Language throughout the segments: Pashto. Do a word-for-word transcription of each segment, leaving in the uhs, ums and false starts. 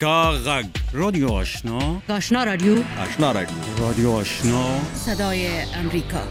کاغذ رادیو آشنا آشنا رادیو آشنا رادیو رادیو آشنا صدای امریکا.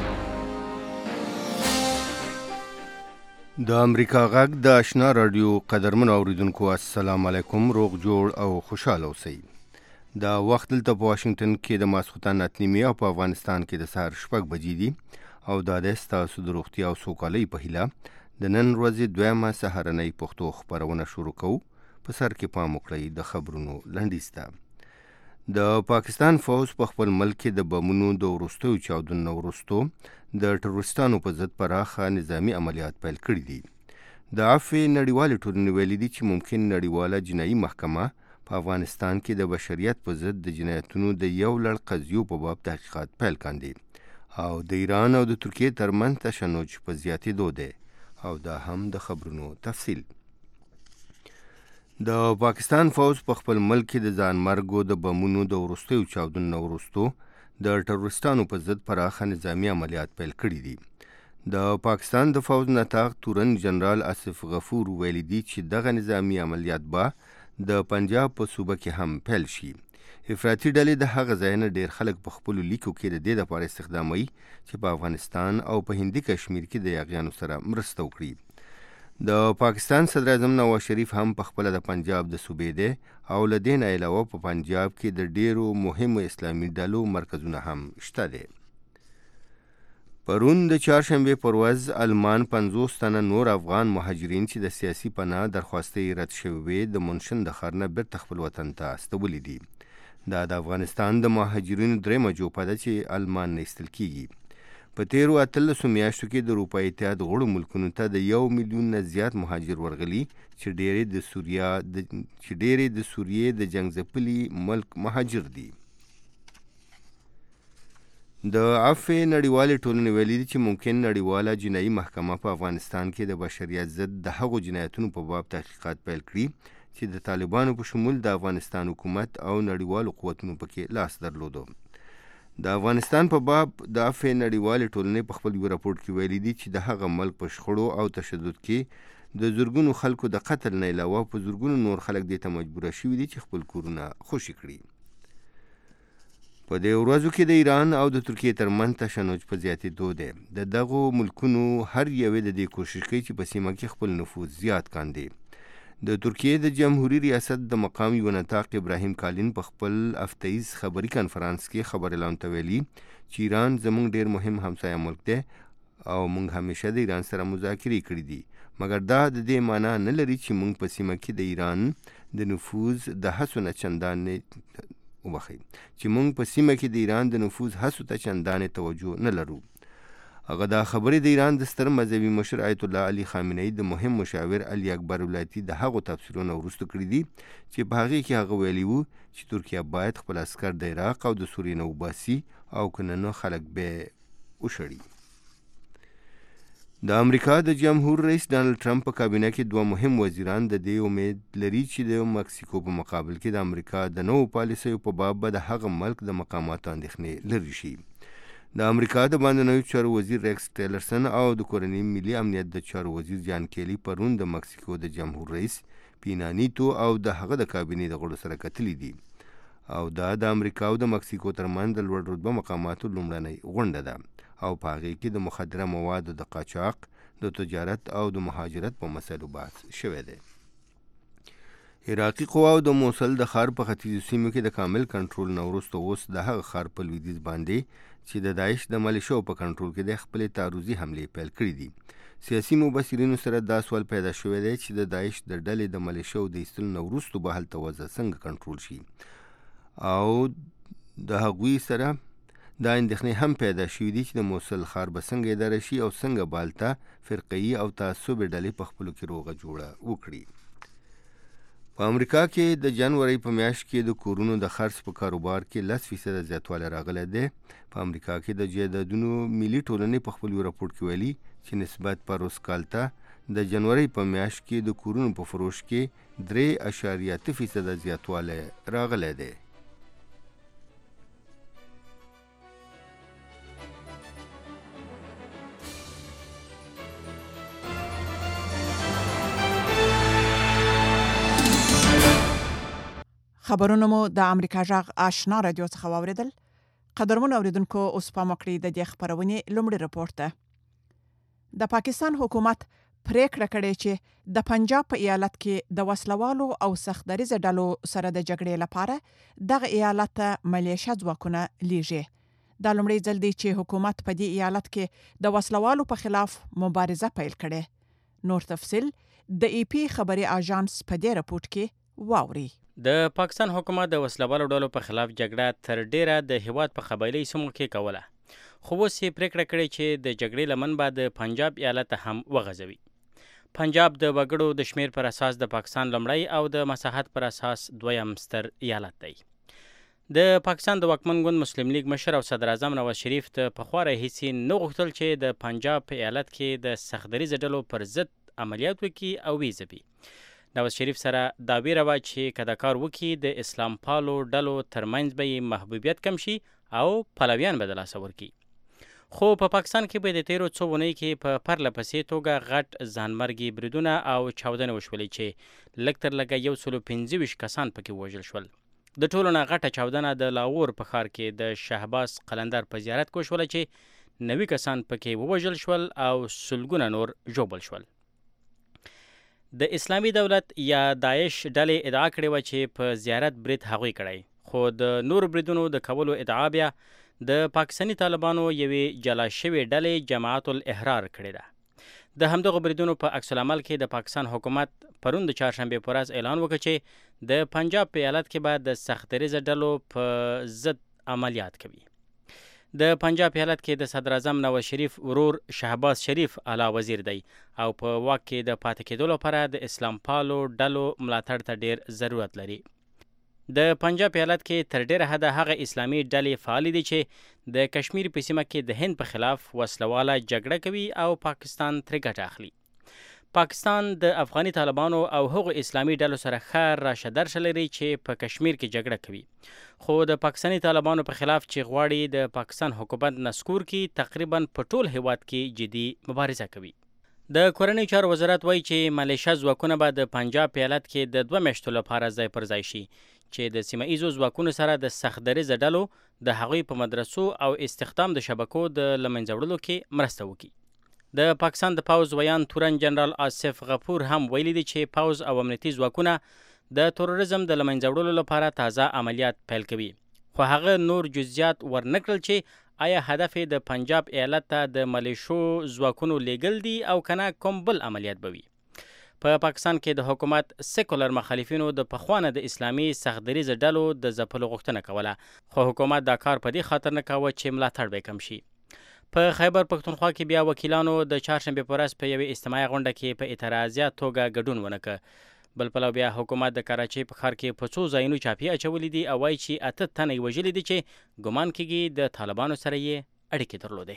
د امریکا غږ د آشنا رادیو قدرمن اوریدونکو السلام علیکم، روغ جوړ او خوشاله اوسئ. دا وخت دلته په واشنگټن کې د ماسخوتن اته نیمې او په افغانستان کې د سهار شپږ بجې دي او دا د ستاسو د روغتیا او سوکالۍ په هیله د نن ورځې دویمه سهارنۍ پښتو خپرونه شروع کوو. په سر کې پام وکړئ د خبرونو لنډیز ته. د پاکستان فوج په خپل ملک کې د بمونو د وروستیو چاودنو وروسته د ټروریستانو په ضد پراخه نظامی عملیات پیل کړي دي. د عفو نړیوالې ټولنې ویلي دي چې ممکن نړیواله جنایي محکمه په افغانستان کې د بشریت په ضد د جنایتونو د یو لړ قضیو په باب تحقیقات پیل کاندي او د ایران او د ترکیې ترمنځ تشنج په زیاتېدو دی. او دا هم د خبرونو تفصیل. د پاکستان فوج په خپل ملک کې د ځان مرګو د بمونو د وروستیو چاودنو وروسته د ټروریستانو په ضد پراخه نظامی عملیات پیل کړي دي. د پاکستان د فوج نطاق تورن جنرال آصف غفور ویلي دي چې دغه نظامی عملیات به د پنجاب په صوبه کې هم پیل شي. افراطي ډلې د هغه ځای نه ډېر خلک په خپلو لیکو کې د دې لپاره استخداموي چې په افغانستان او په هندي کشمیر کې د یاغیانو سره مرسته وکړي. د پاکستان صدر اعظم نواز شریف هم په خپل د پنجاب د صوبې دی او له دې نه علاوه په پنجاب کې د ډیرو مهمو اسلامي ډلو مرکزونه هم شته دي. پرون د چهارشنبې پر ورځ المان پنځوس تنه نور افغان مهاجرین چې د سیاسي پناه درخواستې رد شوې د منشن د ښار نه بیرته خپل وطن ته استولي دي. دا د افغانستان د مهاجرینو درېیمه جوپه ده چې المان نه ایستل کیږي. په تیرو اتلسو میاشتو کې د اروپا اتحاد غړو ملکونو ته د یو میلیون نه زیات مهاجر ورغلي چې ډېرې د سوریا د چې ډېرې د سوریې د جنګ ځپلي ملک مهاجر دي. د عفو نړیوالې ټولنې ویلي دي چې ممکن نړیواله جنایي محکمه په افغانستان کې د بشریت ضد د هغو جنایتونو په باب تحقیقات پیل کړي چې د طالبانو په شمول د افغانستان حکومت او نړیوالو قوتونو پکې لاس درلودو. د افغانستان په باب د عفو نړیوالې ټولنې په خپل یو راپورټ کې ویلي دي چې د هغه ملک په شخړو او تشدد کې د زرګونو خلکو د قتل نه علاوه په زرګونو نور خلک دې ته مجبوره شوي دي چې خپل کورونه خوشي کړي. په دې ورځو کې د ایران او د ترکیې ترمنځ تشنج په زیاتېدو دی. د دغو ملکونو هر یوې د دې کوشش کوي چې په سیمه کې خپل نفوذ زیات کاندي. د ترکیې د جمهوریت ریاست د مقام یو نطاق ابراهیم کالین په خپل هفتهیز خبري کنفرانس کې خبر اعلان ته ویلي چې ایران زموږ ډېر مهم همسایه ملک دی او موږ همیشه د ایران سره مذاکرې کړي دي، مګر دا د دې معنا نه لري چې موږ په سیمه کې د ایران د نفوذ د هڅو نه چندانې وبخئ چې موږ په سیمه کې د ایران د نفوذ هڅو ته چندانې توجه نه لرو. هغه دا خبرې د ایران د ستر مذهبي مشر آیت الله علي خامنه‌ای د مهم مشاور علي اکبر ولایتي د هغو تفسیرونه وروسته کړي دي چې په هغې کې هغه ویلي وو چې ترکیه باید خپل عسکر د عراق او د سوریې نه وباسي او که نه خلک به وشړي. د امریکا د جمهور رئیس ډانلډ ټرمپ په کابینه کې دوه مهم وزیران د دې امید لري چې د مکسیکو په مقابل کې د امریکا د نوو پالیسیو په باب به د هغه ملک د مقاماتو اندېښنې لرې شي. د امریکا د باندنیو چارو وزیر ریکس ټیلرسن او د کورنۍ ملي امنیت د چارو وزیر جان کیلی پرون د مکسیکو د جمهور رئیس پینا نیتو او د هغه د کابینې د غړو سره کتلي دي او دا د امریکا او د مکسیکو ترمنځ د لوړ رتبه مقاماتو لومړنۍ غونډه ده او په هغې کې د مخدره موادو د قاچاق، د تجارت او د مهاجرت په مسایلو بحث شوی دی. عراقي قواو د موصل د ښار په ختیځو سیمو کې د کامل کنټرول نه وروسته اوس د هغه ښار په لویدیځ باندې چې د داعش د ملیشو په کنټرول کې د خپلې تعرضي حملې پیل کړي دي. سیاسي مبصرینو سره دا سوال پیدا شوی دی چې د داعش د ډلې د ملیشو د ایستلو نه وروسته به هلته وضع څنګه کنټرول شي او د هغوی سره دا اندېښنې هم پیدا شوي دي چې د موصل ښار به څنګه اداره شي او څنګه به هلته فرقه‌یي او تعصبي ډلې په خپلو کې روغه جوړه وکړي. په امریکا کې د جنوري په میاشت کې د کورونو د خرڅ په کاروبار کې لس فیصده زیاتوالی راغلی دی. په امریکا کې د جایدادونو ملي ټولنې په خپل یو راپورټ کې ویلي چې نسبت پروس کال ته د جنوري په میاشت کې د کورونو په فروش کې درې اشاریه اته فیصده زیاتوالی راغلی دی. خبرونه مو د امریکا جغ آشنا رادیو څخه واوریدل. قدرمن اوریدونکو اوس په مکړی د دې خبرونه لومړی رپورت ده. د پاکستان حکومت پریکړه کړې چې د پنجاب په ایالت کې د وسلوالو او سختدریز ډلو سره د جګړې لپاره دغه ایالت ته ملیشه ځواکونه لیږي. دا لومړی ځل دی چې حکومت په دې ایالت کې د وسلوالو په خلاف مبارزه پیل کړي. نور تفصیل د ای پی خبري اژانس په دې رپورت کې واوري. د پاکستان حکومت د وسلوالو ډلو په خلاف جګړه تر ډیره د هیواد په قبایلی سیمو کې کوله. خو اوس یې پریکړه کړې چې د جګړې لمن به د پنجاب ایالت هم وغځوي. پنجاب د وګړو د شمیر پر اساس د پاکستان لومړی او د مساحت پر اساس دویم ستر ایالت دی. د پاکستان د واکمن ګوند مسلم لیگ مشر او صدر اعظم نواز شریف ته پخوا راهیسې نه غوښتل چې د پنجاب په ایالت کې د سختدریزه ډلو پر ضد عملیات وکړي او ویځوي. نواز شریف سره دا ویره وه چې که دا کار وکړي د اسلام پالو ډلو ترمنځ به یې محبوبیت کم شي او پلویان به د لاسه ورکړي. خو په پا پاکستان کې به د تیرو څو اونیو کې په پرله پسې توګه غټ ځانمرګي بریدونه او چاودنې وشولې چې لږ تر لږه یو سلو پنځه ویشت کسان پکې ووژل شول. د ټولو نه غټه چاودنه د لاهور په ښار کې د شهباز قلندر په زیارت کې وشوله چې نوي کسان پکې ووژل شول او سلګونه نور ژوبل شول. د اسلامي دولت یا داعش ډلې ادعا کړې وه چې په زیارت برید هغوی کړی، خو د نورو بریدونو د کولو ادعا بیا د پاکستاني طالبانو یوې جلا شوې ډلې جماعت الاحرار کړې ده. د همدغو بریدونو په عکس العمل کې د پاکستان حکومت پرون د چهارشنبې په ورځ اعلان وکړ چې د پنجاب په ایالت کې به د سختدریزه ډلو په ضد عملیات کوي. د پنجاب ایالت کې د صدر اعظم نواز شریف ورور شهباز شریف اعلی وزیر دی او په واک کې د پاتې کېدو لپاره د اسلام پالو ډلو ملاتړ ته ډیر ضرورت لري. د پنجاب ایالت کې تر ډیره حده هغه اسلامي ډلې فعالې دي چې د کشمیر په سیمه کې د هند په خلاف وسلواله جګړه کوي او پاکستان ترې ګټه اخلي. پاکستان د افغاني طالبانو او هغو اسلامي ډلو سره ښه راشه درشه لري چې په کشمیر کې جګړه کوي، خو د پاکستاني طالبانو په خلاف چې غواړي د پاکستان حکومت نسکور کې تقریبا په ټول هیواد کې جدي مبارزه کوي. د کورنۍ چارو وزارت وایي چې ملیشه ځواکونه به د پنجاب ایالت کې د دوه میاشتو لپاره ځای پر ځای شي چې د سیمه ایزو ځواکونو سره د سختدریزه ډلو د هغوی په مدرسو او استخدام د شبکو د له منځه وړلو کې مرسته وکړي. د پاکستان د پوځ ویان تورن جنرال آصف غفور هم ویلي دي چې پوځ او امنیتي ځواکونه د تروریزم د له منځه وړلو لپاره تازه عملیات پیل کوي، خو هغه نور جزئیات ورنکړل چې آیا هدف د پنجاب ایالت ته د ملیشو ځواکونو لیږل دي او کنه کوم بل عملیات به وي. په پاکستان کې د حکومت سیکولر مخالفینو د پخوانه د اسلامي سختدریزه ډلو د ځپلو غوښتنه کوله، خو حکومت دا کار په دې خاطر نه کاوه چې ملاتړ به کم شي. په خیبر پښتونخوا کې بیا وکیلانو د چهارشنبې په ورځ په یوې اجتماعي غونډه کې په اعتراضیه توګه ګډون ونه کړ. بل پلو بیا حکومت د کراچۍ په ښار کې په څو ځایونو چاپې اچولي دي او وایي چې اته تنه یې وژلي دي چې ګمان کېږي د طالبانو سره یې اړیکې درلودې.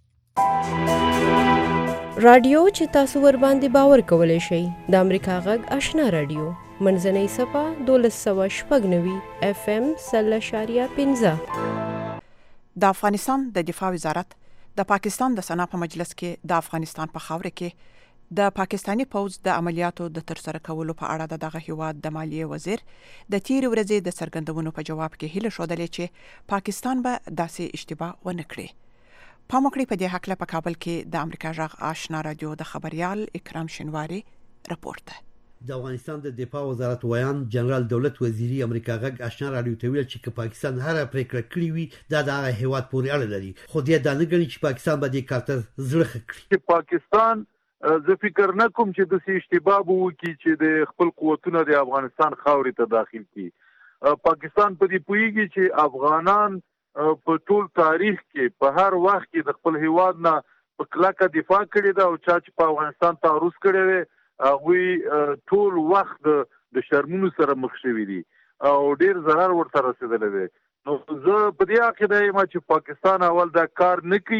رادیو چې تاسو ور باندې باور کولی شئ د امریکا غږ آشنا رادیو منځنۍ صفحه دولس سوه شپږ نوي اف ام سل اشاریه پنځه. د افغانستان د دفاع وزارت د پاکستان د سنا په مجلس کې د افغانستان په خاوره کې د پاکستانی پوځ د عملیاتو د ترسره کولو په اړه د دغه هیواد د مالیې وزیر د تیر ورځې د څرګندونو په جواب کې هیله شودلې چې پاکستان به داسې اشتباه ونه کړي. پام وکړئ په دې هکله په کابل کې د امریکا غږ آشنا رادیو د خبريال اکرام شینواری رپورت ده. د افغانستان د دفاع وزارت ویان جنرال دولت وزیری امریکا غږ آشنا رادیو ته ویل چې که پاکستان هر پریکړه کړې وي دا د هغه هیواد پورې اړه لري، خو دې دا نه ګڼي چې پاکستان به دې کار ته زړه ښه کړي. پاکستان زه فکر نه کوم چې د اشتباه به وکړي چې د خپل قوتونه د افغانستان خاورې ته داخل کړي. پاکستان په دې پوهیږي چې افغانان په ټول تاریخ کې په هر وخت کې د خپل هیواد نه په کلکه دفاع کړې ده او چا چې په افغانستان تعرض کړی دی هغوی ټول وخت د شرمونو سره مخ شوي دي او ډیر ضرر ورته رسېدلی دی. نو زه په دې عقیده یم چې پاکستان اول دا کار نه کوي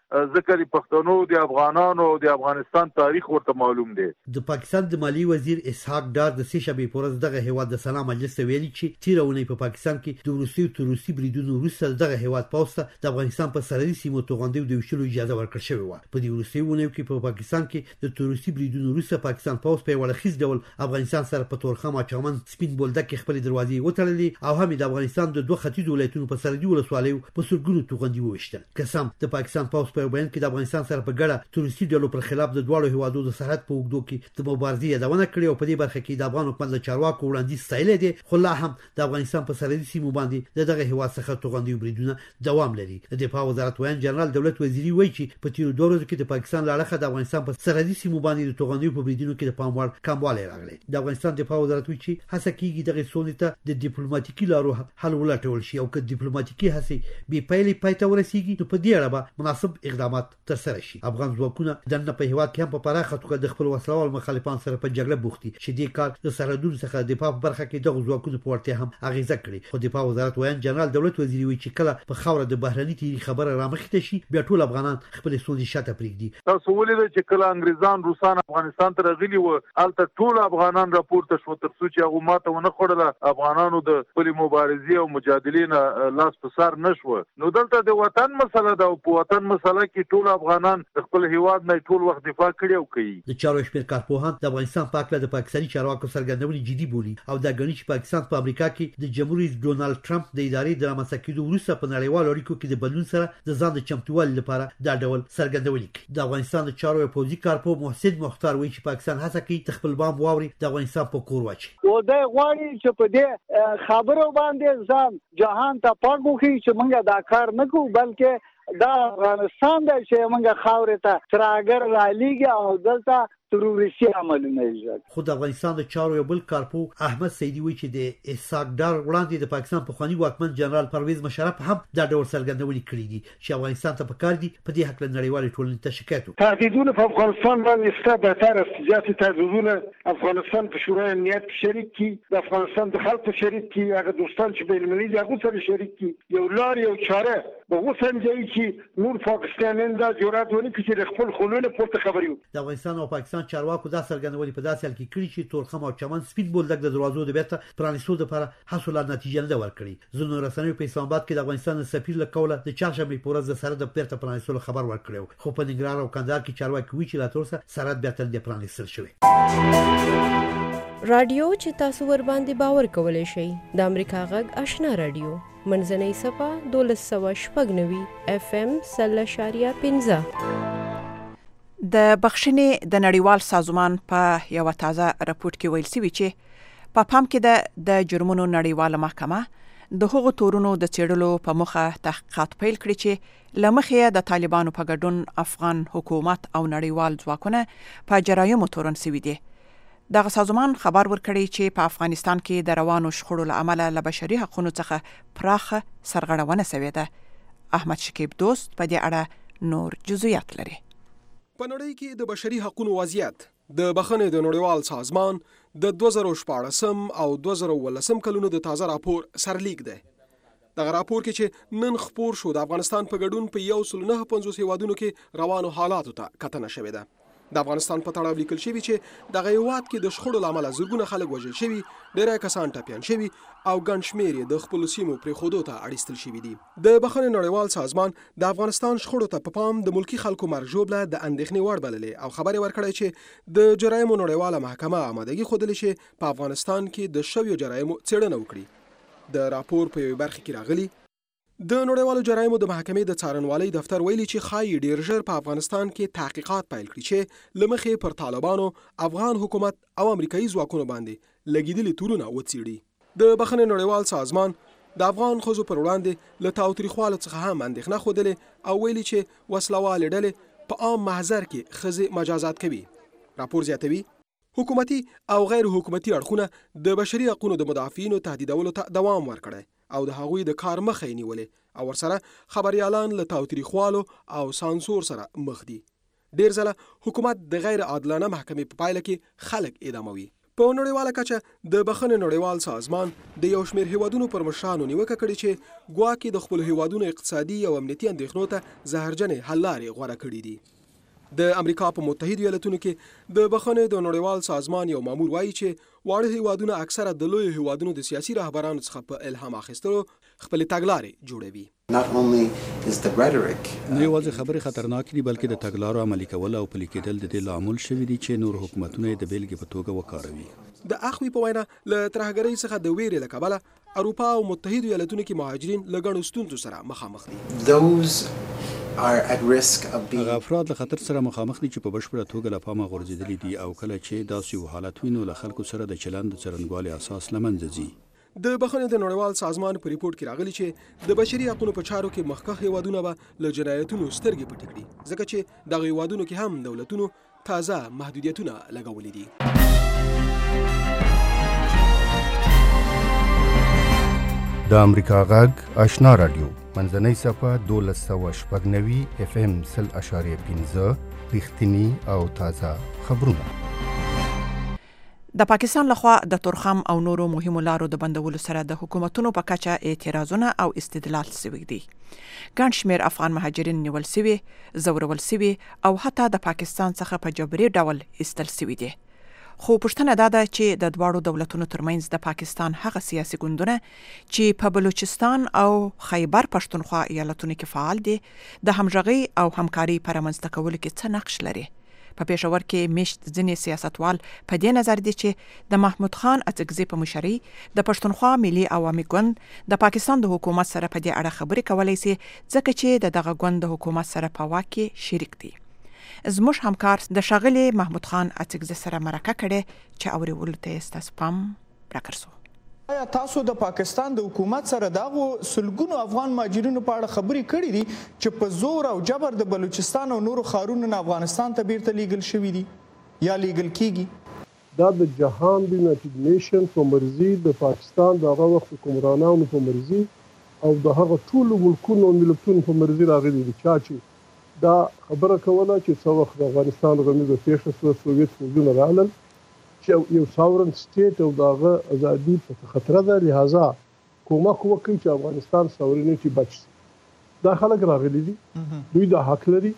ځکه د پښتنو د افغانانو او د افغانستان تاریخ ورته معلوم دی. د پاکستان د مالی وزیر اسحاق ډار د سې شنبې په ورځ دغه هیواد د سنا مجلس ته ویلي چې تیر اونۍ په پاکستان کې د روسي او روسي بریدونو وروسته دغه هیواد پوسټ د افغانستان په سرحدي سیمو توغندې د وشلو اجازه ورکړل شوې و. په دې روسي ونیو کې په پاکستان کې د روسي بریدونو وروسته پاکستان پوسټ په وړاندیز ډول افغانستان سره په تورخم او چمن سپین بولدک کې خپل دروازې وتړلې او هم د افغانستان د دوه ختیځ ولایتونو په سرحدي ولسوالیو په سرګونو توغندې وشتل. قسم د پاکستان پوسټ په بیان کې د افغانستان سره په ګډه تروریستي ډلو پر خلاف د دواړو هیوادو د سرحد په اوږدو کې د مبارزې یادونه کړې او په دې برخه کې د افغان حکومت له چارواکو وړاندیز ستایلی دی، خو لا هم د افغانستان په سرحدي سیمو باندې د دغه هیواد څخه توغندي بریدونه دوام لري. د دفاع وزارت ویان جنرال دولت وزیری وایي چې په تیرو دوه ورځو کې د پاکستان له اړخه د افغانستان په سرحدي سیمو باندې د توغندي په بریدونو کې د پام وړ کموالی راغلی. د افغانستان دفاع وزارت وایي چې هڅه کیږي دغه ستونزې ته د ډیپلوماټیکي لارو حل ولټول شي او که ډیپلوماټیکي هڅې بې پایلې پای ته ورسیږي نو په دې اړه به مناسب اقدامات ترسره شي. افغان ځواکونه دننه په هیواد کې هم په پراخه توګه د خپل وسلوال مخالفانو سره په جګړه بوخت دي چې دې کار د سرحدونو څخه د دفاع په برخه کې دغه ځواکونو په وړتیا هم اغیزه کړې. خو دفاع وزارت ویان جنرال دولت وزیری وایي چې کله په خاوره د بهرني تیری خبره رامخته شي بیا ټول افغانان خپل ستونزې شاته پرېږدي. تاسو ولې چې کله انګریزان روسان افغانستان ته راغلي و الته ټول افغانان راپورته شو تر څو چې هغه ماته ونه خوړله افغانانو د خپل مبارزې او مجادلې نه لاس په سر نشو. نو دلته د وطن مسله ده او په وطن مسله کې ټول افغانان خپل هیواد نه ټول وخت دفاع کوي او کوي. د چارو شمېر کارپوهان د افغانستان په اړه د پاکستاني چارواکو څرګندونې جدي بولي او دا ګڼي چې پاکستان په امریکا کې د جمهور رئیس ډونالد ټرمپ د ادارې د رامنځته کېدو وروسته په نړیوالو اړیکو کې د بدلون سره د ځان د چمتووالي لپاره دا ډول څرګندونې کوي. د افغانستان د چارو پوځي کارپوه محسن مختار وایي چې پاکستان هڅه کوي د خپل بام واوري د افغانستان په کور واچي. او دا غواړي چې په دې خبرو باندې ځان جهان ته پاګوخي چې موږ دا کار نه کوو بلکې دا افغانستان د چې موږ خاورې ته تراګر را لېږي او دلته تروریستي عملونه ایجاد. خو د افغانستان د چارو یو بل کارپوه احمد سیدی وایي چې د اسحاق ډار وړاندې د پاکستان پخوانی واکمن جنرال پرویز مشرف هم دا ډول څرګندونې کړې دي چې افغانستان ته پکار دي په دې حق له نړیوالې ټولنې ته شکایت وکړي. تهدیدونه په افغانستان باندې ستا بهتر است. زیاتې تهدیدونه افغانستان په شورای امنیت کې شریک کی، د افغانستان د خلکو شریک کی، هغه دوستان چې بین المللي دي هغه سره شریک کی. یو لار یو چاره به وسنجي چې نور پاکستانیان دا جرأت ونه کړي چې خپل خلونه پورته خبري وکړي. د افغانستان او پاکستان چارواکو دا څرګندونې په داسې حال کې کړي چې تورخم او چمن سپین بولدک د دروازو د بیرته پرانیستو لپاره هڅو لا نتیجه نه ورکړي. ځینو رسنیو په اسلام آباد کې د افغانستان سفیر له قوله د چهارشنبې په ورځ د سرحد د بیرته پرانیستلو خبر ورکړی، خو په ننګرهار او کندهار کې چارواکي وایي چې لا تر اوسه سرحد بیرته نه پرانیستل شوی. رادیو چې تاسو ور باندې باور کولای شئ د امریکا غږ آشنا رادیو منځنۍ صفه دولس سوه شپږ نوي اف ام سل اشاریه پنځه. د بخښنې د نړیوال سازمان په یو تازه راپورټ کې ویل شوی چې په پام کې ده د جرمونو نړیواله محکمه د هغو تورونو د څېړلو په موخه تحقیقات پیل کړي چې له مخې د طالبانو په ګډون افغان حکومت او نړیوال ځواکونه په جرایمو تورن شوي دي. دغه سازمان خبر ورکړی چې په افغانستان کې د روانو شخړو له امله له بشري حقوقو څخه پراخه سرغړونه شوې ده. احمد شکیب دوست په دې اړه نور جزئیات لري. په نړۍ کې د بشري حقوقو وضعیت د بخښنې د نړیوال سازمان د دوه زره شپاړسم او دوه زره اوولسم کلونو د تازه راپور سرلیک دی. دغه راپور کې چې نن خپور شو د افغانستان په ګډون په یو سل نه پنځوس هیوادونو کې روانو حالاتو ته کتنه شوې ده. د افغانستان په تړاو لیکل شوی چې دغه هیواد کې د شخړو له امله زرګونه خلک وژل شوي، ډېری کسان ټپیان شوي او ګڼ شمېر یې د خپلو سیمو پرېښودو ته اړیستل شوي دي. د بخښنې نړیوال سازمان د افغانستان شخړو ته په پام د ملکي خلکو مرګ ژوبله د اندېښنې وړ بللې او خبرې ورکړی چې د جرایمو نړیواله محکمه آمادګي ښودلې چې په افغانستان کې د شویو جرایمو څېړنه وکړي. د راپور په یوې برخه کې راغلي د نړیوالو جرایمو د محکمې د څارنوالۍ دفتر ویلي چې ښایي ډیر ژر په افغانستان کې تحقیقات پیل کړي چې له مخې پر طالبانو، افغان حکومت او امریکایي ځواکونو باندې لګېدلي تورونه وڅېړي. د بخښنې نړیوال سازمان د افغان ښځو پر وړاندې له تاوتریخوالو څخه هم اندېښنه ښودلې او ویلي چې وسلوالې ډلې په عام محضر کې ښځې مجازات کوي. راپور زیاتوي حکومتي او غیر حکومتي اړخونه د بشري حقوقو د مدافعینو تهدیدولو ته دوام ورکړی او د هغوی د کار مخه یې نیولې او ورسره خبریالان له تاوتریخوالو او سانسور سره مخ دي. ډیر ځله حکومت د غیر عادلانه محکمې په پایله کې خلک اعداموي. په نړیواله کچه د بخښنې نړیوال سازمان د یو شمېر هیوادونو پر مشرانو نیوکه کړې چې ګواکې د خپلو هیوادونو اقتصادي او امنیتي اندېښنو ته زهرجنې حل لارې غوره کړي دي. د امریکا په متحدو ایالتونو کې د بخښنې د نړیوال سازمان یو مامور وایي چې واړه هیوادونه اکثره د لویو هیوادونو د سیاسي رهبرانو څخه په الهام اخیستلو خپلې تګلارې جوړوي. نه یوازې خبرې خطرناک دي بلکې د تګلارو عملي کول او پلي کېدل د دې لامل شوي دي چې نور حکومتونه د بیلګې په توګه وکاروي. د اخوي په وینا له ترهګرۍ څخه د ویرې له کبله اروپا او متحدو ایالتونو کې مهاجرین له ګڼو ستونزو سره مخامخ دي. هغه افراد له خطر سره مخامخ دي چې په بشپړه توګه له پامه غورځېدلي دي او کله چې داسې یو حالت وینو له خلکو سره د چلند د څرنګوالي اساس له منځه ځي. د بخښنې د نړیوال سازمان په ریپورت کې راغلي چې د بشري حقوقو په چارو کې مخکښ هیوادونه به له جنایتونو سترګې پټې کړي ځکه چې دغه هیوادونو کې هم دولتونو تازه محدودیتونه لګولي دي. د امریکا غږ آشنا رادیو منځنۍ صفه دولس سوه شپږ نوي اف ام سل اشاریه پنځه رښتیني او تازه خبرونه. د پاکستان لخوا د تورخم او نورو مهمو لارو د بندولو سره د حکومتونو په کچه اعتراضونه او استدلال شوي دي. ګڼ شمېر افغان مهاجرین نیول شوي، ځورول شوي او حتی د پاکستان څخه په جبري ډول ایستل شوي دي. خو پوښتنه دا ده چې د دواړو دولتونو ترمنځ د پاکستان هغه سیاسي ګوندونه چې په بلوچستان او خیبر پښتونخوا ایالتونو کې فعال دي د همغږۍ او همکاري په رامنځته کولو کې څه نقش لري. په پېښور کې میشت ځینې سیاستوال په دې نظر دي چې د محمود خان اڅکزي په مشرۍ د پښتونخوا ملي عوامي ګوند د پاکستان د حکومت سره په دې اړه خبرې کولی سي ځکه چې د دغه ګوند د حکومت سره په واک کې شریک دي. زموږ همکار د ښاغلي محمود خان اڅکزي سره مرکه کړې چې اورېدلو ته ستاسو پام راکړسو. آیا تاسو د پاکستان د حکومت سره دغه سلګونو افغان مهاجرینو په اړه خبرې کړې دي چې په زور او جبر د بلوچستان او نورو ښارونو نه افغانستان ته بیرته لیږل شوي دي یا لیږل کیږي؟ دا د جهان د یونایټډ نیشن په مرضي د پاکستان د هغه وخت حکمرانانو په مرضي او د هغه ټولو ملکونو او ملتونو په مرضي راغلي دي. چا چې دا خبره کوله چې څو وخت د افغانستان غمیزه پیښه شوه، سوویت فوجونه راغلل چې یو ساورن سټیټ او د هغه ازادي په خطر ده، لهذا کومک وکړي چې افغانستان ساورنټي بچ شي. دا خلک راغلي دي، دوی د حق لري.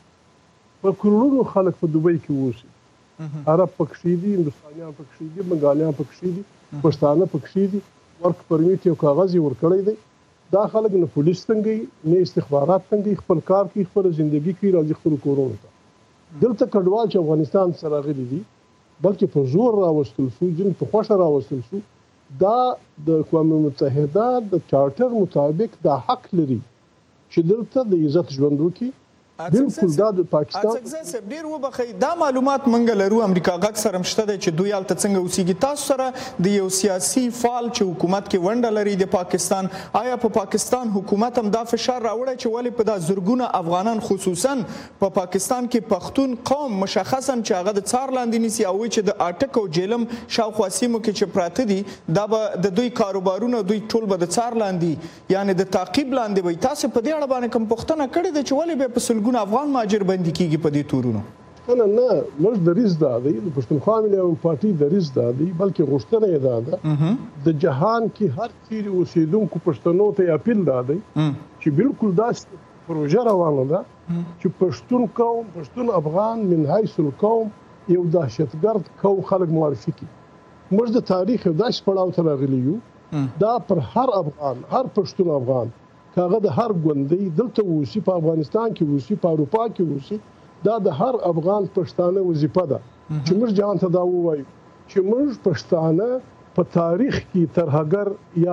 په کروڑونو خلک په دوبۍ کې اوسي، عرب پکښې دي، هندوستانیان پکښې دي، بنګالیان پکښې دي، پښتانه پکښې دي. ورک پرمیټ یو کاغذ یې ورکړی دی. دا خلک نه پولیس څنګه نه استخبارات څنګه خپل کار کوي، خپل ژوندۍ کوي، راځي خپل کورونو ته. دلته کډوال چې افغانستان سره راغلي دي بلکې په زور راوستل شو، ځین په خوښه راوستل شو. دا د اقوام متحده د چارټر مطابق دا حق لري چې دلته د عزت ژوند وکړي. بالکل دا د پاکستان اڅکزي ډیر وبخي دا معلومات منګ لرو امریکا غږ سره مشته دی چې دوی الته څنګه اوسېږي. تاسو سره د یو سیاسي فعال چې حکومت کې ونډه لري د پاکستان، آیا په پاکستان حکومت هم دا فشار راوړی چې ولې په دا زرګونه افغانان خصوصا په پاکستان کې پښتون قوم مشخصا چې هغه د څار لاندې نیسي او چې د اټک او جیلم شاوخوا سیمو کې چې پراته دي دا به د دوی کاروبارونه دوی ټول به د څار لاندې یعنی د تعقیب لاندې وي. تاسو په دې اړه باندې کوم پوښتنه کړې ده چې ولې به په سلګونه افغان مهاجر بندي کیږي په دې تورونو؟ نه نه موږ دریځ دا دی د پښتونخوا ملي پارټي دریځ دا دی بلکې غوښتنه یې دا ده د جهان کې هر چیرې اوسېدونکو پښتنو ته اپیل دا دی چې بالکل داسې پروژه روانه ده چې پښتون قوم پښتون افغان من حیث القوم یو دهشتګرد قوم خلک معرفي کړي. موږ د تاریخ یو داسې پړاو ته راغلي یو دا پر هر افغان هر پښتون افغان کاغه د هر ګوندي دلته اوسي، په افغانستان کې اوسي، په اروپا کې اوسي، دا د هر افغان پښتانه وظیفه ده چې موږ جهان ته دا ووایو چې موږ پښتانه په تاریخ کې ترهګر یا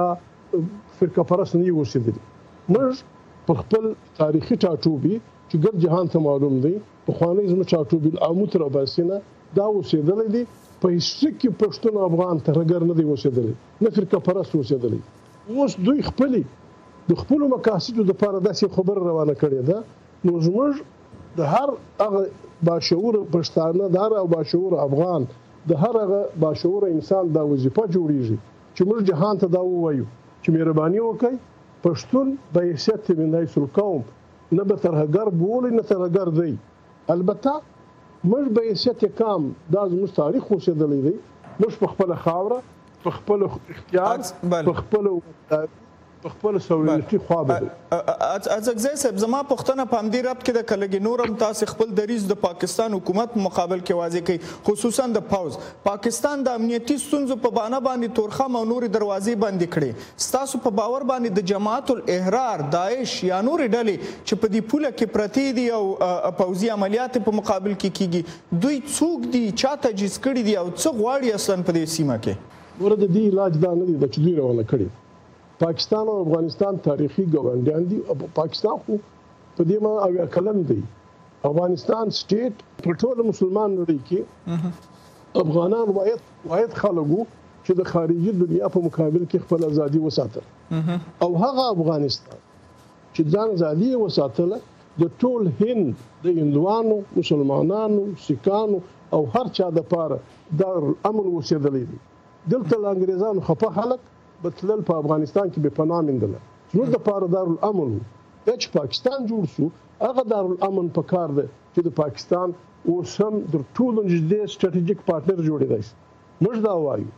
فرقه پرست نه اوسېدلي. موږ په خپل تاریخي ټاټوبي چې ګر جهان ته معلوم دی پخوانی زموږ ټاټوبي الاموت را باسینه دا اوسېدلی دي. په هیڅ کې پښتون افغان ترهګر نه دی اوسېدلی، نه فرقه پرست اوسېدلی. اوس دوی خپلې د خپل مقاصدو لپاره داسې خبر روانه کړې ده. نو زموږ د هر هغه باشعور پښتانه، د هر باشعور افغان، د هر هغه باشعور انسان دا وظیفه جوړیږي چې موږ جهان ته دا ووایو چې مهرباني وکړئ پښتون به حیثیت من حیث القوم نه به ترهګر بولي نه ترهګر دی. البته موږ به حیثیت کام دا زموږ تاریخ اوسېدلی دی موږ په خپل خاوره په خپل اختیار په خپل په خپل سوورنټي خوا به ازګزی صاحب زما پښتنه په همدې رب کې د کلګي نورم تاسو خپل دریز د پاکستان حکومت مقابل کې واضح کوي خصوصا د پاوز پاکستان د امنیتي ستونزو په بانه باندې تورخم او نور دروازې بندې کړي تاسو په باور باندې د جماعت الاحرار داعش یا نور ډلې چې په دې پوله کې پرتی دي او پوزي عملیات په مقابل کې کیږي دوی څوک دي چاته جز کړي دي او څو غواړي اصلا په دې سیمه کې ورته دی علاج دا نه دی د چلي روانه کړي پاکستان او افغانستان تاریخي ګاونډیان دي او پاکستان خو په دې ما او کلم دی افغانستان سټیټ په ټول مسلمان نړۍ کې افغانان واحد واحد خلکو چې د خارجي دنیا په مقابل کې خپل ازادي وساتل او هغه افغانستان چې ځان ازادي وساتل د ټول هند د هندوانو مسلمانانو سکانو او هر چا د پاره د امن وسیدلې دي دلته انګريزانو خپه خلک بتلل په افغانستان کې به پناه مندل نو د پاره دارالامن د پاکستان جوړ شو هغه دارالامن په کار دی چې د پاکستان اوس هم د ټولو نږدې سټریټیجیک پارټنر جوړی دی موږ دا وایو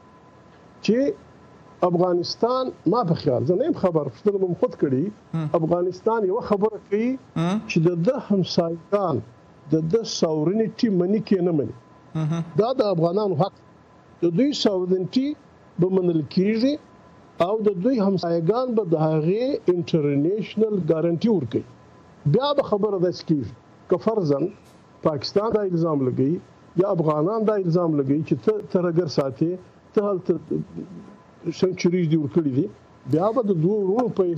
چې افغانستان ما په خیال زه نه خبر فتره مم خود کړي افغانستان یو خبره کوي چې د همسایگان د د ساورنټي منی کې نه مني دا د افغانانو حق د دوی ساورنټي به منل کیږي او د دوی همسایگان به د هغه انټرنیشنل ګارانټي ورکړي بیا به خبره ده چې که فرضاً پاکستان دا الزام لګي یا افغانان دا الزام لګي چې ته ترګر ساتي ته هلته سنچریز دی ورکړي دي بیا به د دوه ورونو په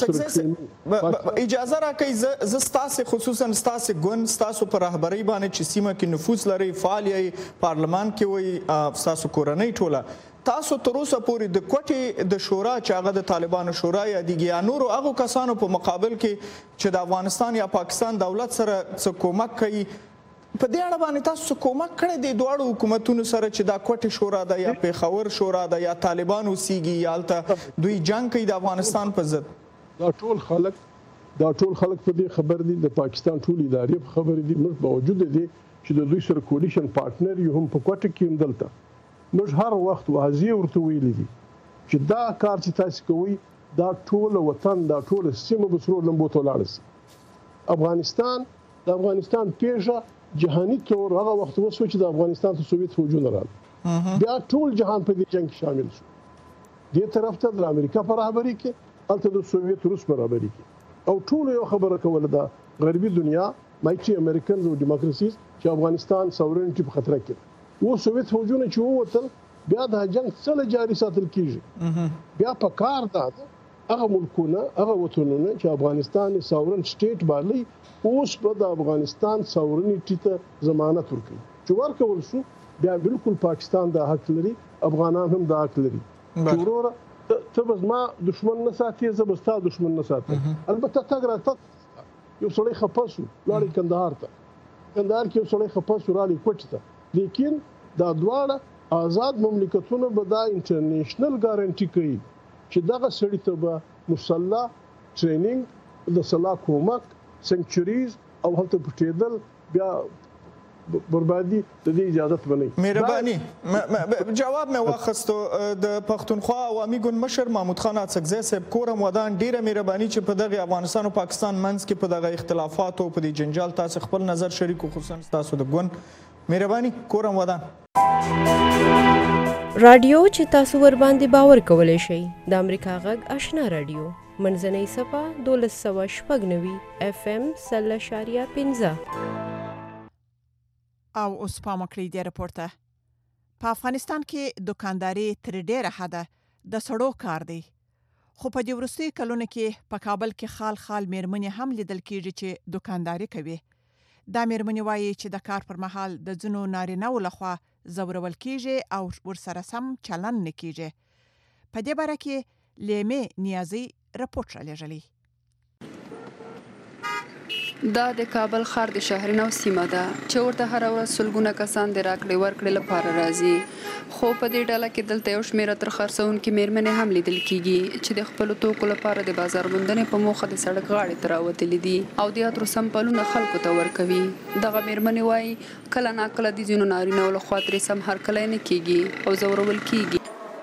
حیثیت اجازه راکړئ زه ستاسو خصوصا ستاسو ګوند ستاسو پر رهبرۍ باندې چې سیمه کې نفوذ لري فعال یې پارلمان کې وي ستاسو کورنۍ ټوله تاسو تر اوسه پورې د کوټې د شورا چې هغه د طالبانو شورا یادېږي یا نورو هغو کسانو په مقابل کې چې د افغانستان یا پاکستان دولت سره څه کومک کوي په دې اړه باندې تاسو کومک کړی دی دواړو حکومتونو سره چې دا کوټې شورا ده یا پېښور شورا ده یا طالبان اوسیږي یا هلته دوی جنګ کوي د افغانستان په ضد دا ټول خلک دا ټول خلک په دې خبر دي د پاکستان ټول ادارې په خبر دي موږ باوجود دي چې د دوی سره کولیشن پارټنر یو هم په کوټه کې هم دلته موږ هر وخت واضح ورته ویلي دي چې دا کار چې تاسو کوي دا ټول وطن دا ټول سیمه به سرور لمبو ته لاړ شي افغانستان د افغانستان پیژه جهاني تور هغه وخت وسو چې د افغانستان ته سوویت فوجونه راغلل بیا ټول جهان په دې جنگ کې شامل شو دې طرف ته د امریکا په رهبرۍ کې البته د سوویت روس په رهبرۍ کې او ټول یو خبره کوله ده غربي دنیا مایټي امریکنز او دیموکراسیز چې افغانستان ساورنټي په خطر کې و سوویت فوجونه چې ووتل بیا د جنگ څخه جاري ساتل کیږي بیا په کار ده هغه ملکونه هغه وطنونه چې افغانستان ساورن سټیټ باندې اوس په د افغانستان ساورنټي ته ضمانت ورکړي چې ورکول شو بیا بالکل پاکستان د حق لري افغانان هم د حق لري ضروره ته بس ما دشمن نه ساتي زه بس تا دشمن نه ساتم البته تاګ راته یو سړی خپاسو لاړې کندهار ته کندهار کې یو سړی خپاسو رالی کوټ ته لیکن دا دواړه آزاد مملکتونه به دا انټرنیشنل ګارانټي کوي چې دغه سړی ته به مسلح ټریننګ د سلا کومک سنچریز او هلته پټېدل بیا بربادي د دې اجازه بنئ مهرباني جواب مې واخستو د پښتونخوا عوامي ګوند مشر محمود خان اڅکزی صاحب کورم ودان ډیره مهرباني چې په دغه افغانستان او پاکستان منځ کې په دغه اختلافات او په دې جنجال تاسو خپل نظر شریکو خصوصا تاسو د ګوند مهرباني کورم ودان رادیو چې تاسو ور باندې باور کولای شئ د امریکا غږ آشنا رادیو منځنۍ صفه دولس سوه شپږ نوي اف ام سل اشاریه پنځه او اوس پام کړئ د راپورته په افغانستان کې دکانداري تر ډیره حده د سړو کار دی خو په دې وروستي کلونو کې په کابل کې خال خال میرمنې هم لیدل کېږي چې دکانداري کوي دا میرمنې وایي چې د کار پر مهال د ځینو نارینه‌و لخوا ځورول کېږي او ورسره سم چلند نه کېږي په دې باره کې لیمې نیازي راپورټ رالیږلی دا د کابل ښار د شهرینو سیمه ده چې ورته هر ورځ سلګونه کسان د راکړې ورکړې لپاره راځي. خو په دې ډله کې دلته یو شمېر تر خرڅونکو میرمنې هم لیدل کیږي چې د خپل توکو لپاره د بازار موندنې په موخه د سړک غاړې ته راوتلي دي او د عطرو سمپلونه خلکو ته ورکوي. دغه میرمنې وایي کله ناکله د ځینو نارینهو لخوا ترې سم هرکلی نه کیږي او ځورول کیږي.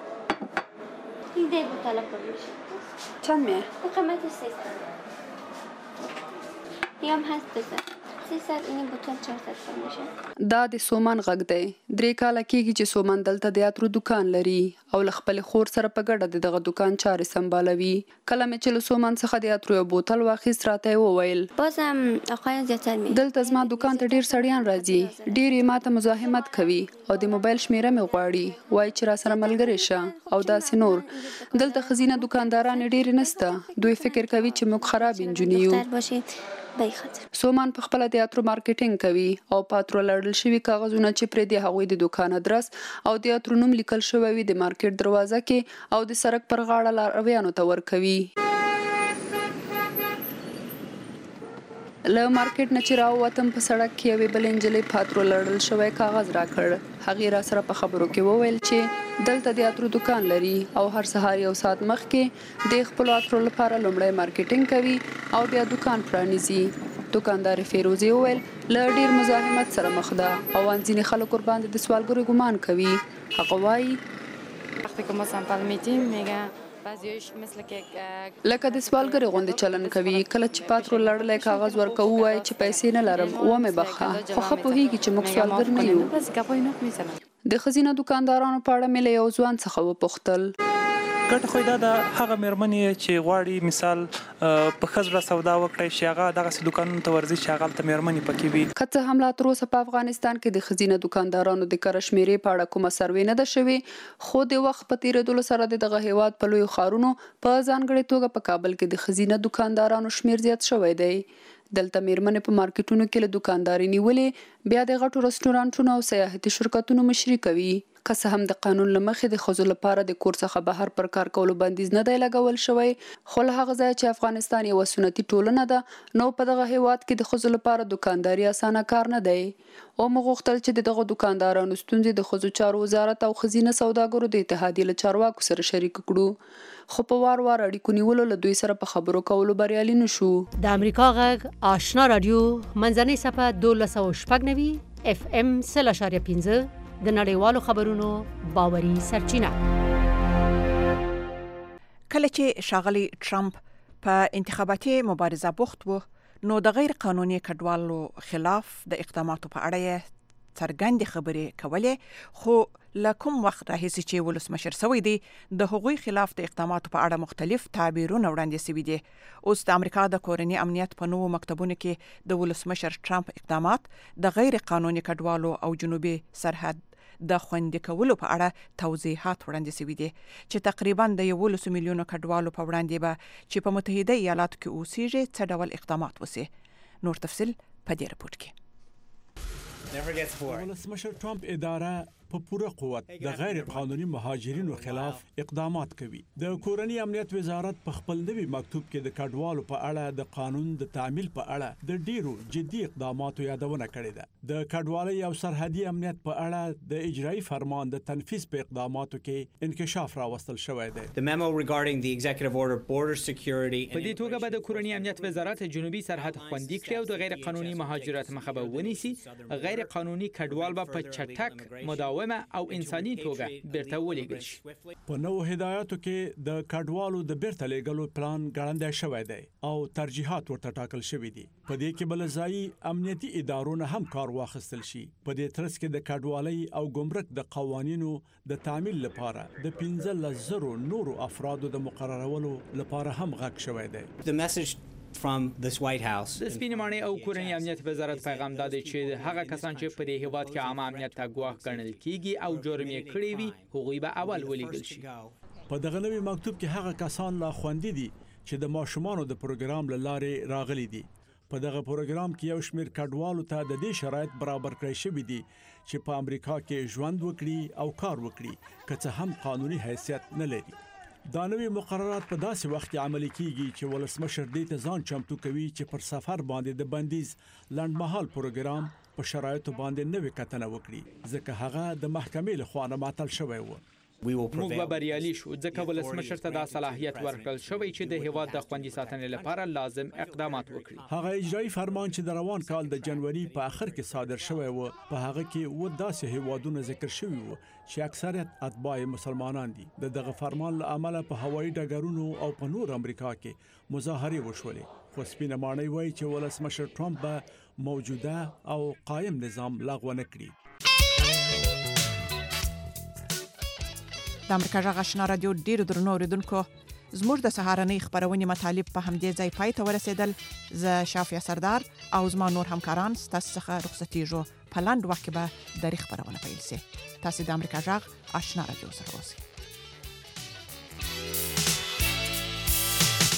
چند میه؟ قیمت سیصد هم هست بزن سیصد این بوتل چهارصد تومان میشه. دا د سومن غږ دی. درې کاله کېږي چې سومن دلته د عطرو دکان لري او له خپل خور سره په ګډه د دغه دکان چارې سمبالوي. کله مې چې له سومن څخه د عطرو یو بوتل واخیست راته یې وویل بازم آقایان زیاتر می دلته زما دکان ته ډیر سړیان راځي، ډیر یې ماته مزاحمت کوي او د موبایل شمیره مې غواړي، وایي چې را سره ملګری شه او داسې نور. دلته ښځینه دکانداران ډیر نسته، دوی فکر کوي چې موږ خراب انجونې یو. سومن په خپل د عطرو مارکیټینګ کوي او په عطرو لړل شوي کاغذونه چې پرې د هغوی د دکان ادرس او د عطرو نوم لیکل شوی وي د مارکیټ دروازه کې او د سړک پر غاړه لارویانو ته ورکوي. له مارکیټ نه چې راووتم په سړک کې یوې بلې نجلۍ په عطرو لړل شوی کاغذ راکړ. هغې را سره په خبرو کې وویل چې دلته د عطرو دکان لري او هر سهار یو ساعت مخکې د خپلو عطرو لپاره لومړی مارکیټینګ کوي او بیا دکان پرانیزي. دکاندار فیروزي وویل له ډیر مزاحمت سره مخ ده او ځینې خلک ورباندې د سوالګرو ګمان کوي. هغه وایي وقتی که ما سمپل میدیم میگن بعضیش مثل که لکه د سوالګرې غوندې چلن کوي. کله چې پاترو لړلی کاغذ ورکوو وایي چې پیسې نه لرم ومې بخښه، خو ښه پوهېږي چې موږ سوالګر نه یو. د ښځینه دکاندارانو په اړه مې له یو ځوان څخه وپوښتل. ګټه خو دا د هغه میرمنې چې غواړي مثال په ښځه سودا وکړي چې هغه دغسې دوکانونو ته ورځي چې هغه هلته میرمنې پکې وي. که څه هم لا تراوسه په افغانستان کې د ښځینه دکاندارانو د کره شمېرې په اړه کومه سروې نه ده شوې، خو د وخت په تېرېدلو سره د دغه هیواد په لویو ښارونو په ځانګړې توګه په کابل کې د ښځینه دکاندارانو شمېر زیات شوی دی. دلته میرمنې په مارکیټونو کې له دکانداري نیولې بیا د غټو رستورانټونو او سیاحتي شرکتونو مشري کوي. که څه هم د قانون له مخې د ښځو لپاره د کور څخه بهر پر کار کولو بندیز نه دی لګول شوی، خو له هغه ځایه چې افغانستان یوه سنتي ټولنه ده نو په دغه هیواد کې د ښځو لپاره دکانداري اسانه کار نه دی. او موږ غوښتل چې د دغه دکاندارانو ستونزې د ښځو چارو وزارت او ښځینه سوداګرو د اتحادیې له چارواکو سره شریک کړو، خو په وار وار اړیکو نیولو له دوی سره په خبرو کولو بریالي نه شو. د امریکا غږ آشنا رادیو منځنۍ صفحه دولس سوه شپږ نوي اف ام سل اشاریه پنځه د نړیوالو خبرونو باوري سرچینه. کله چې ښاغلی ټرمپ په انتخاباتي مبارزه بوخت و نو د غیر قانوني کډوالو خلاف د اقداماتو په اړه یې څرګندې خبرې کولې، خو له کوم وخت راهیسې چې ولسمشر سوی دی د هغوی خلاف د اقداماتو په اړه مختلف تعبیرونه وړاندې سوي دي. اوس د امریکا د کورني امنیت په نوو مکتبونو کې د ولسمشر ټرمپ اقدامات د غیر قانوني کډوالو او جنوبي سرحد د خوندي کولو په اړه توضیحات وړاندې شوي دي چې تقریبا د یولس میلیونو کډوالو په وړاندې به چې په متحده ایالاتو کې اوسېږي څه ډول اقدامات وسي. نور تفصیل په دې رپورت کې. ولسمشر ټرمپ اداره په پوره قوت د غیر قانوني مهاجرینو خلاف اقدامات کوي. د کورني امنیت وزارت په خپل نوي مکتوب کې د کډوالو په اړه د قانون د تعمیل په اړه د ډیرو جدي اقداماتو یادونه کړې ده. د کډوالۍ او سرحدي امنیت په اړه د اجرایي فرمان د تنفيذ په اقداماتو کې انکشاف راوستل شوی دی. The memo regarding the executive order border security په دې توګه به د کورني امنیت وزارت جنوبي سرحد خوندي کړي او د غیر قانوني مهاجرت مخه به ونیسي. غیر قانوني کډوال به په چټک مداومه او انساني توګه بیرته ولېږل شي. په نوو هدایاتو کې د کډوالو د بیرته لېږلو پلان ګړندی شوی دی او ترجیحات ورته ټاکل شوي دي. په دې کې بل ځایي امنیتي ادارو هم کار واخیستل شي. په دې ترڅ کې د کډوالۍ او ګمرک د قوانینو د تعمیل لپاره د پنځلس زرو نورو افرادو د مقررولو لپاره هم غږ شوی دی. The message from this White House د سپینمانۍ او کورني امنیت وزارت پیغام دا دی چې هغه کسان چې په دې هیواد کې عامه امنیت ته ګواښ ګڼل کیږي او جرم یې کړی وي هغوی به اول ولېږل شي. په دغه نوي مکتوب کې هغه کسان لا خوندي دي چې د ماشومانو د پروګرام له لارې راغلي دي. په دغه پروګرام کې یو شمېر کډوالو ته د دې شرایط برابر کړی شوي دي چې په امریکا کې ژوند وکړي او کار وکړي که څه هم قانوني حیثیت نه لري. دا نوې مقررات په داسې وخت کې عملي کیږي چې ولسمشر دې ته ځان چمتو کوي چې پر سفر باندې د بندیز لنډمهال پروګرام په شرایطو باندې نوې کتنه وکړي ځکه هغه د محکمې له خوا نه معطل شوی و. موږ به بریالي شو ځکه ولسمشر ته دا صلاحیت ورکړل شوی چې د هیواد د خوندي ساتنې لپاره لازم اقدامات وکړي. هغه اجرایي فرمان چې د روان کال د جنوري په اخر کې صادر شوی و په هغه کې و داسې هیوادونه ذکر شوی و چې اکثریت اتباع مسلمانان دي. د دغه فرمان له امله په هوایي ډګرونو او په نور امریکا کې مظاهرې وشولې خو سپینه ماڼۍ وایي چې ولسمشر ټرمپ به موجوده او قایم نظام لغوه نه کړي. د امریکا غږ آشنا رادیو ډیرو درنو اوریدونکو زموږ د سهارنۍ خبرونې مطالب په همدې ځای پای ته ورسېدل. زه شافیا سردار او زما نور همکاران ستاسو څخه رخصتېږو. په لاندې وخت کې به د خبرونه پیل شي. تاسو د امریکا غږ آشنا رادیو سره اوسئ.